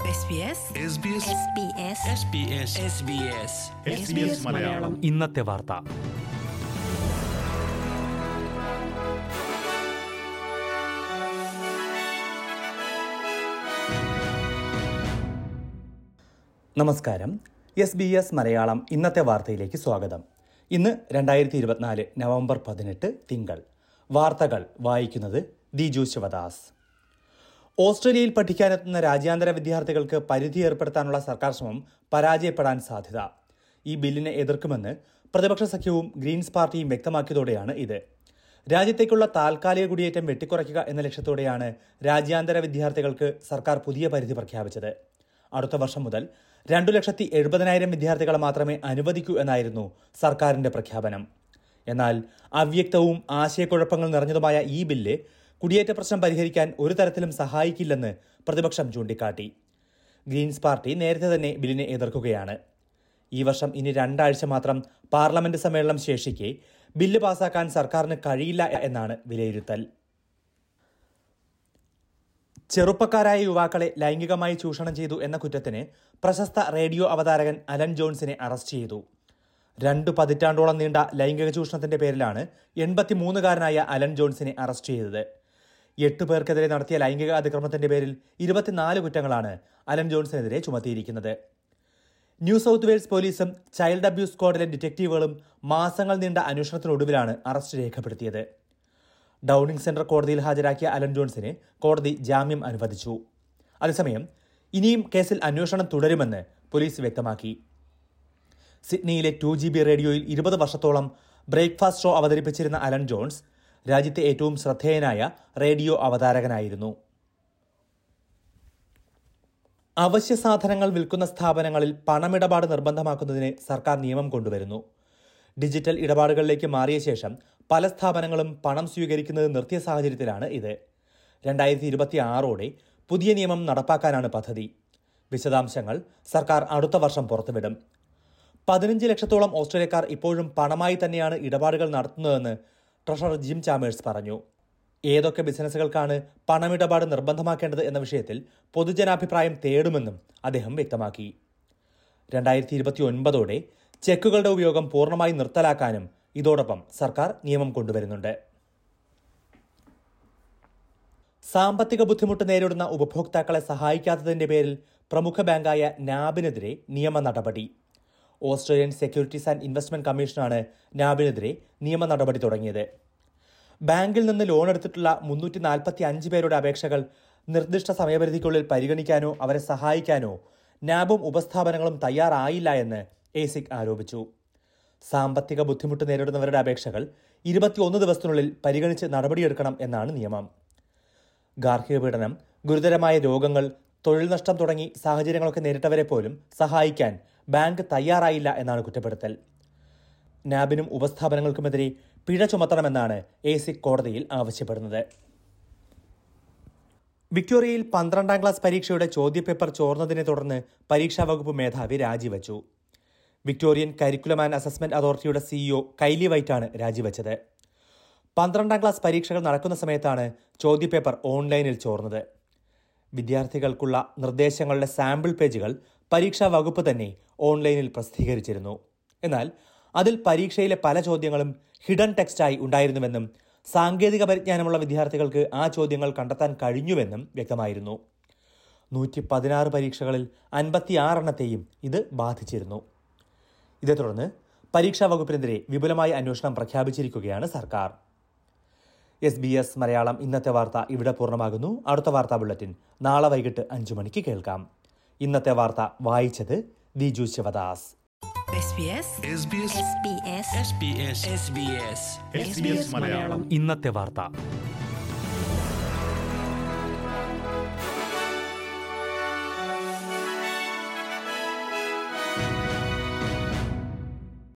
മലയാളം ഇന്നത്തെ വാർത്ത. നമസ്കാരം. SBS മലയാളം ഇന്നത്തെ വാർത്തയിലേക്ക് സ്വാഗതം. ഇന്ന് 2024 നവംബർ 18 തിങ്കൾ. വാർത്തകൾ വായിക്കുന്നത് ദിജു ശിവദാസ്. ഓസ്ട്രേലിയയിൽ പഠിക്കാനെത്തുന്ന രാജ്യാന്തര വിദ്യാർത്ഥികൾക്ക് പരിധി ഏർപ്പെടുത്താനുള്ള സർക്കാർ ശ്രമം പരാജയപ്പെടാൻ സാധ്യത. ഈ ബില്ലിനെ എതിർക്കുമെന്ന് പ്രതിപക്ഷ സഖ്യവും ഗ്രീൻസ് പാർട്ടിയും വ്യക്തമാക്കിയതോടെയാണ് ഇത്. രാജ്യത്തേക്കുള്ള താൽക്കാലിക കുടിയേറ്റം വെട്ടിക്കുറയ്ക്കുക എന്ന ലക്ഷ്യത്തോടെയാണ് രാജ്യാന്തര വിദ്യാർത്ഥികൾക്ക് സർക്കാർ പുതിയ പരിധി പ്രഖ്യാപിച്ചത്. അടുത്ത വർഷം മുതൽ 2,70,000 വിദ്യാർത്ഥികളെ മാത്രമേ അനുവദിക്കൂ എന്നായിരുന്നു സർക്കാരിന്റെ പ്രഖ്യാപനം. എന്നാൽ അവ്യക്തവും ആശയക്കുഴപ്പങ്ങൾ നിറഞ്ഞതുമായ ഈ ബില്ല് കുടിയേറ്റ പ്രശ്നം പരിഹരിക്കാൻ ഒരു തരത്തിലും സഹായിക്കില്ലെന്ന് പ്രതിപക്ഷം ചൂണ്ടിക്കാട്ടി. ഗ്രീൻസ് പാർട്ടി നേരത്തെ തന്നെ ബില്ലിനെ എതിർക്കുകയാണ്. ഈ വർഷം ഇനി 2 ആഴ്ച മാത്രം പാർലമെന്റ് സമ്മേളനം ശേഷിക്കെ ബില്ല് പാസാക്കാൻ സർക്കാരിന് കഴിയില്ല എന്നാണ് വിലയിരുത്തൽ. ചെറുപ്പക്കാരായ യുവാക്കളെ ലൈംഗികമായി ചൂഷണം ചെയ്തു എന്ന കുറ്റത്തിന് പ്രശസ്ത റേഡിയോ അവതാരകൻ അലൻ ജോൺസിനെ അറസ്റ്റ് ചെയ്തു. 2 പതിറ്റാണ്ടോളം നീണ്ട ലൈംഗിക ചൂഷണത്തിന്റെ പേരിലാണ് 83-കാരനായ അലൻ ജോൺസിനെ അറസ്റ്റ് ചെയ്തത്. 8 പേർക്കെതിരെ നടത്തിയ ലൈംഗിക അതിക്രമത്തിന്റെ പേരിൽ 24 കുറ്റങ്ങളാണ് അലൻ ജോൺസിനെതിരെ ചുമത്തിയിരിക്കുന്നത്. ന്യൂ സൗത്ത് വെയിൽസ് പോലീസും ചൈൽഡ് അബ്യൂസ് സ്ക്വാഡിലെ ഡിറ്റക്റ്റീവുകളും മാസങ്ങൾ നീണ്ട അന്വേഷണത്തിനൊടുവിലാണ് അറസ്റ്റ് രേഖപ്പെടുത്തിയത്. ഡൌണിംഗ് സെന്റർ കോടതിയിൽ ഹാജരാക്കിയ അലൻ ജോൺസിന് കോടതി ജാമ്യം അനുവദിച്ചു. അതേസമയം ഇനിയും കേസിൽ അന്വേഷണം തുടരുമെന്ന് പോലീസ് വ്യക്തമാക്കി. സിഡ്നിയിലെ 2GB റേഡിയോയിൽ 20 വർഷത്തോളം ബ്രേക്ക്ഫാസ്റ്റ് ഷോ അവതരിപ്പിച്ചിരുന്ന അലൻ ജോൺസ് രാജ്യത്തെ ഏറ്റവും ശ്രദ്ധേയനായ റേഡിയോ അവതാരകനായിരുന്നു. അവശ്യ സാധനങ്ങൾ വിൽക്കുന്ന സ്ഥാപനങ്ങളിൽ പണമിടപാട് നിർബന്ധമാക്കുന്നതിന് സർക്കാർ നിയമം കൊണ്ടുവരുന്നു. ഡിജിറ്റൽ ഇടപാടുകളിലേക്ക് മാറിയ ശേഷം പല സ്ഥാപനങ്ങളും പണം സ്വീകരിക്കുന്നത് നിർത്തിയ സാഹചര്യത്തിലാണ് ഇത്. 2026ഓടെ പുതിയ നിയമം നടപ്പാക്കാനാണ് പദ്ധതി. വിശദാംശങ്ങൾ സർക്കാർ അടുത്ത വർഷം പുറത്തുവിടും. 15 ലക്ഷത്തോളം ഓസ്ട്രേലിയക്കാർ ഇപ്പോഴും പണമായി തന്നെയാണ് ഇടപാടുകൾ നടത്തുന്നതെന്ന് ട്രഷറർ ജിം ചാമേഴ്സ് പറഞ്ഞു. ഏതൊക്കെ ബിസിനസ്സുകൾക്കാണ് പണമിടപാട് നിർബന്ധമാക്കേണ്ടത് എന്ന വിഷയത്തിൽ പൊതുജനാഭിപ്രായം തേടുമെന്നും അദ്ദേഹം വ്യക്തമാക്കി. 2029ഓടെ ചെക്കുകളുടെ ഉപയോഗം പൂർണ്ണമായി നിർത്തലാക്കാനും ഇതോടൊപ്പം സർക്കാർ നിയമം കൊണ്ടുവരുന്നുണ്ട്. സാമ്പത്തിക ബുദ്ധിമുട്ട് നേരിടുന്ന ഉപഭോക്താക്കളെ സഹായിക്കാത്തതിന്റെ പേരിൽ പ്രമുഖ ബാങ്കായ നാബിനെതിരെ നിയമ നടപടി. ഓസ്ട്രേലിയൻ സെക്യൂരിറ്റീസ് ആൻഡ് ഇൻവെസ്റ്റ്മെന്റ് കമ്മീഷനാണ് നാബിനെതിരെ നിയമ നടപടി തുടങ്ങിയത്. ബാങ്കിൽ നിന്ന് ലോൺ എടുത്തിട്ടുള്ള 345 പേരുടെ അപേക്ഷകൾ നിർദ്ദിഷ്ട സമയപരിധിക്കുള്ളിൽ പരിഗണിക്കാനോ അവരെ സഹായിക്കാനോ നാബും ഉപസ്ഥാപനങ്ങളും തയ്യാറായില്ല എന്ന് ASIC ആരോപിച്ചു. സാമ്പത്തിക ബുദ്ധിമുട്ട് നേരിടുന്നവരുടെ അപേക്ഷകൾ 21 ദിവസത്തിനുള്ളിൽ പരിഗണിച്ച് നടപടിയെടുക്കണം എന്നാണ് നിയമം. ഗാർഹിക പീഡനം, ഗുരുതരമായ രോഗങ്ങൾ, തൊഴിൽ നഷ്ടം തുടങ്ങി സാഹചര്യങ്ങളൊക്കെ നേരിട്ടവരെ പോലും സഹായിക്കാൻ ബാങ്ക് തയ്യാറായില്ല എന്നാണ് കുറ്റപ്പെടുത്തൽ. നാബിനും ഉപസ്ഥാപനങ്ങൾക്കുമെതിരെ പിഴ ചുമത്തണമെന്നാണ് ASIC കോടതിയിൽ ആവശ്യപ്പെടുന്നത്. വിക്ടോറിയയിൽ 12ാം ക്ലാസ് പരീക്ഷയുടെ ചോദ്യപേപ്പർ ചോർന്നതിനെ തുടർന്ന് പരീക്ഷാ വകുപ്പ് മേധാവി രാജിവച്ചു. വിക്ടോറിയൻ കരിക്കുലം ആൻഡ് അസസ്മെന്റ് അതോറിറ്റിയുടെ CEO കൈലി വൈറ്റാണ് രാജിവെച്ചത്. 12ാം ക്ലാസ് പരീക്ഷകൾ നടക്കുന്ന സമയത്താണ് ചോദ്യപേപ്പർ ഓൺലൈനിൽ ചോർന്നത്. വിദ്യാർത്ഥികൾക്കുള്ള നിർദ്ദേശങ്ങളുടെ സാമ്പിൾ പേജുകൾ പരീക്ഷാ വകുപ്പ് തന്നെ ഓൺലൈനിൽ പ്രസിദ്ധീകരിച്ചിരുന്നു. എന്നാൽ അതിൽ പരീക്ഷയിലെ പല ചോദ്യങ്ങളും ഹിഡൻ ടെക്സ്റ്റായി ഉണ്ടായിരുന്നുവെന്നും സാങ്കേതിക പരിജ്ഞാനമുള്ള വിദ്യാർത്ഥികൾക്ക് ആ ചോദ്യങ്ങൾ കണ്ടെത്താൻ കഴിഞ്ഞുവെന്നും വ്യക്തമായിരുന്നു. 116 പരീക്ഷകളിൽ 56 എണ്ണത്തെയും ഇത് ബാധിച്ചിരുന്നു. ഇതേ തുടർന്ന് പരീക്ഷാ വകുപ്പിനെതിരെ വിപുലമായ അന്വേഷണം പ്രഖ്യാപിച്ചിരിക്കുകയാണ് സർക്കാർ. SBS മലയാളം ഇന്നത്തെ വാർത്ത ഇവിടെ പൂർണ്ണമാകുന്നു. അടുത്ത വാർത്താ ബുള്ളറ്റിൻ നാളെ വൈകിട്ട് 5 മണിക്ക് കേൾക്കാം. ഇന്നത്തെ വാർത്ത വായിച്ചത് ദിജു ശിവദാസ്. SBS ഇന്നത്തെ വാർത്ത.